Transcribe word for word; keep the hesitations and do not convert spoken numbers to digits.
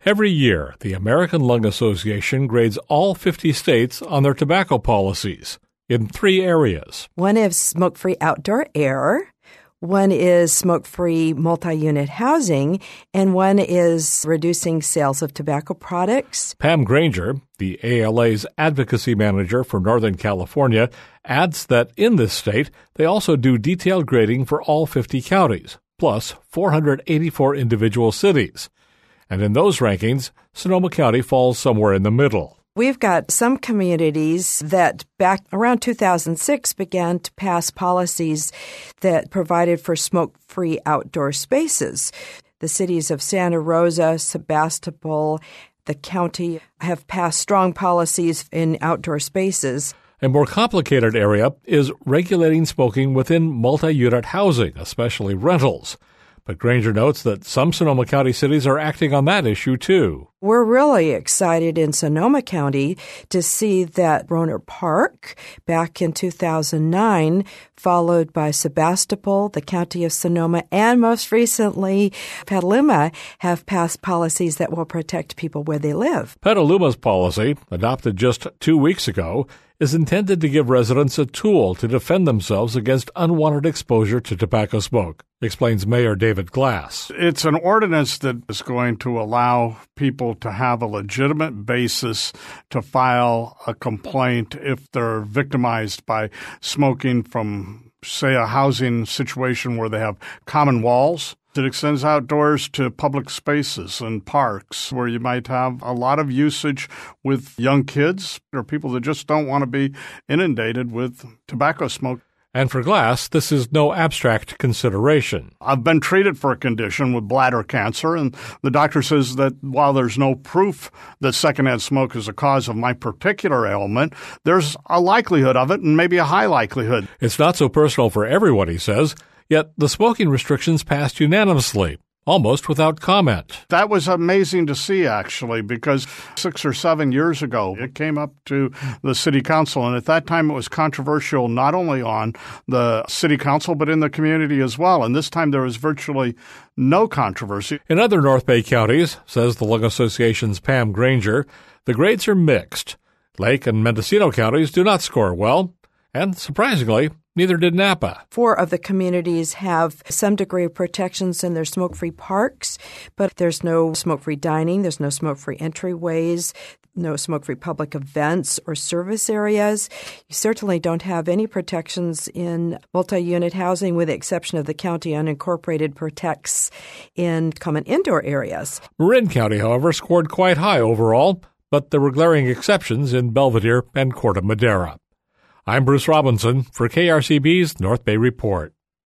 Every year, the American Lung Association grades all fifty states on their tobacco policies in three areas. One is smoke-free outdoor air, one is smoke-free multi-unit housing, and one is reducing sales of tobacco products. Pam Granger, the A L A's advocacy manager for Northern California, adds that in this state, they also do detailed grading for all fifty counties, plus four hundred eighty-four individual cities. And in those rankings, Sonoma County falls somewhere in the middle. We've got some communities that back around two thousand six began to pass policies that provided for smoke-free outdoor spaces. The cities of Santa Rosa, Sebastopol, the county have passed strong policies in outdoor spaces. A more complicated area is regulating smoking within multi-unit housing, especially rentals. But Granger notes that some Sonoma County cities are acting on that issue, too. We're really excited in Sonoma County to see that Rohnert Park back in two thousand nine, followed by Sebastopol, the county of Sonoma, and most recently Petaluma have passed policies that will protect people where they live. Petaluma's policy, adopted just two weeks ago, is intended to give residents a tool to defend themselves against unwanted exposure to tobacco smoke, explains Mayor David Glass. It's an ordinance that is going to allow people to have a legitimate basis to file a complaint if they're victimized by smoking from, say, a housing situation where they have common walls. It extends outdoors to public spaces and parks where you might have a lot of usage with young kids or people that just don't want to be inundated with tobacco smoke. And for Glass, this is no abstract consideration. I've been treated for a condition with bladder cancer, and the doctor says that while there's no proof that secondhand smoke is a cause of my particular ailment, there's a likelihood of it and maybe a high likelihood. It's not so personal for everyone, he says, yet the smoking restrictions passed unanimously, almost without comment. That was amazing to see, actually, because six or seven years ago, it came up to the city council. And at that time, it was controversial not only on the city council, but in the community as well. And this time, there was virtually no controversy. In other North Bay counties, says the Lung Association's Pam Granger, the grades are mixed. Lake and Mendocino counties do not score well. And surprisingly, neither did Napa. Four of the communities have some degree of protections in their smoke-free parks, but there's no smoke-free dining, there's no smoke-free entryways, no smoke-free public events or service areas. You certainly don't have any protections in multi-unit housing with the exception of the county unincorporated protects in common indoor areas. Marin County, however, scored quite high overall, but there were glaring exceptions in Belvedere and Corte Madera. I'm Bruce Robinson for K R C B's North Bay Report.